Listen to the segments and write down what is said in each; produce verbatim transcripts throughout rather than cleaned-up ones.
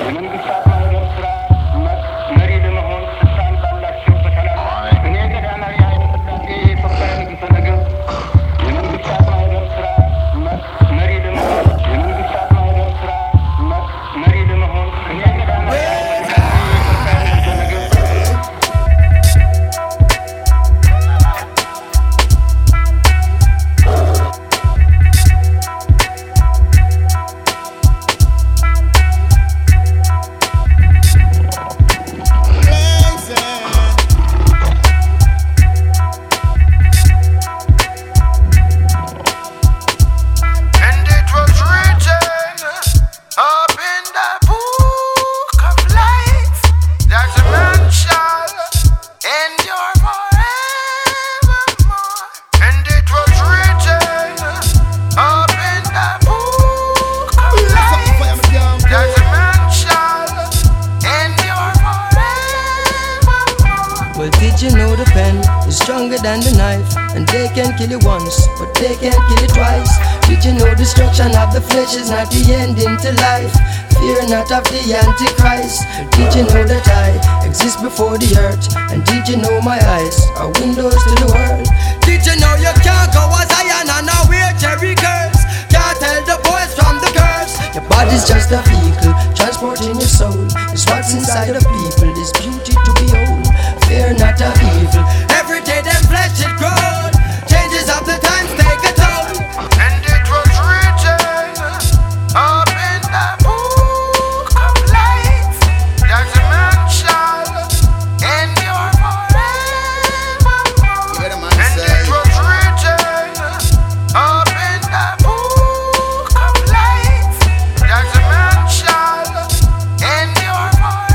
Than the knife, and they can kill you once, but they can't kill you twice. Did you know destruction of the flesh is not the ending to life? Fear not of the Antichrist. Did you know that I exist before the earth? And did you know my eyes are windows to the world? Did you know you can't go as Zion and now wear Jerry curse? Can't tell the boys from the curse. Your body's just a vehicle, transporting your soul. It's what's inside of people, is beauty to behold. Fear not of evil. Every day them flesh it grows. Changes of the times take a toll. And it was written up in the book of life that a man shall endure forevermore. And it was written up in the book of life that a man shall endure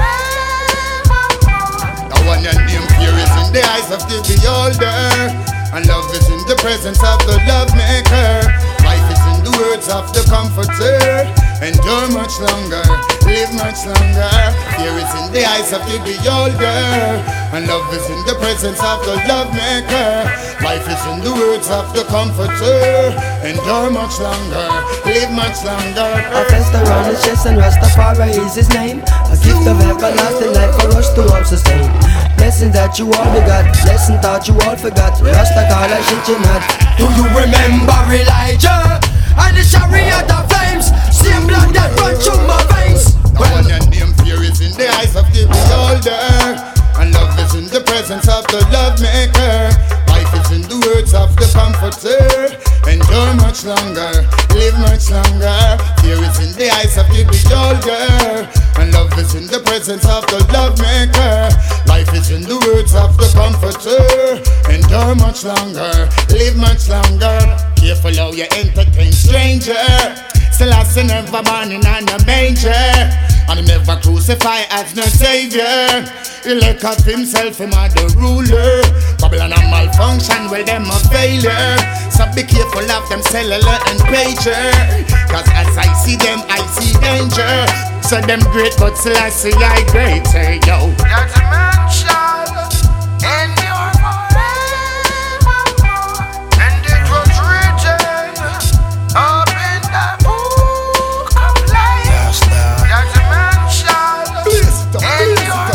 forevermore. Now one and name fear is in the eyes of the beholder, and love is in the presence of the love maker. Life is in the words of the comforter. Endure much longer, live much longer. Fear is in the eyes of the beholder, and love is in the presence of the love maker. Life is in the words of the comforter. Endure much longer, live much longer. A fest around his chest and Rastafari is his name. A gift of everlasting life for us to all sustain. Blessings that you all begot, lesson thought you all forgot. Rasta call a shit you not. Do you remember Elijah and the chariot of flames? Same blood that run through my veins. Well, one and name fear is in the eyes of the beholder, and love is in the presence of the love maker. Life is in the words of the comforter. Endure much longer, live much longer. Fear is in the eyes of the beholder, and love is in the presence of the love maker. Life is in the words of the comforter. Endure much longer, live much longer. Careful how you entertain stranger. Selassie never born in a manger, and he never crucified as no savior. He look up himself, him as the ruler. Babylon a malfunction, well them a failure. So be careful of them cellular and pager, cause as I see them, I see danger. So them great, but Selassie I greater, yo. That a man shall endure forevermore. And it was written up in the book of life. Yes, now. That a man shall endure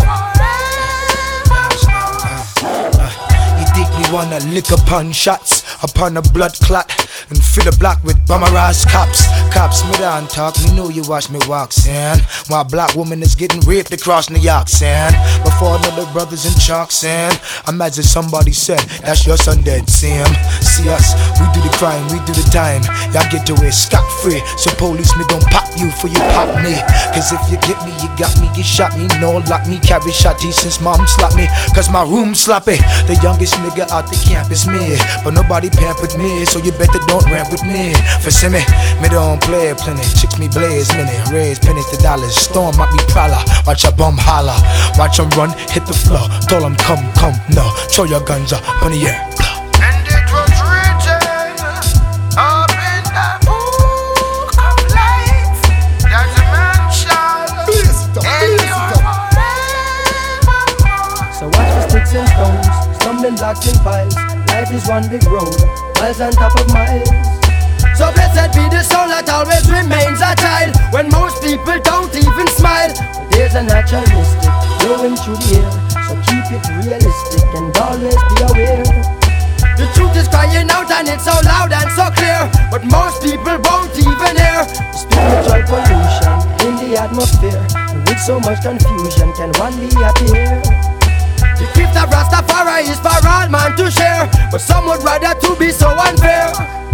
forevermore. You dig me wanna lick upon shots, upon a blood clot, and fill the block with bummerized cops. Cops, me down talk, me know you watch me walk, son. While black woman is getting raped across New York, son. Before another brothers in chalk, son. Imagine somebody said, that's your son dead, Sam. See us, we do the crime, we do the time. Y'all get away scot-free, so police me don't pop you for you pop me. Cause if you get me, you got me, you shot me. No, lock me, carry shotty since mom slapped me. Cause my room sloppy, the youngest nigga out the camp is me. But nobody pampered me, so you better don't rant with me. For see me, me don't play plenty. Chicks me blaze many, raise pennies to dollars. Storm might be prowler, watch a bum holler. Watch them run, hit the floor. Told them come, come, no. Throw your guns up in the air. And it was written up in the book of life that a man shall endure forevermore. So watch for sticks and stones, stumbling blocks and piles. Life is one big road, miles on top of miles. So blessed be the soul that always remains a child, when most people don't even smile. But there's a natural mystic flowing through the air, so keep it realistic and always be aware. The truth is crying out and it's so loud and so clear, but most people won't even hear. Spiritual pollution in the atmosphere, and with so much confusion can one be appear? The gift of Rastafari is for all man to share, but some would rather to be so unfair.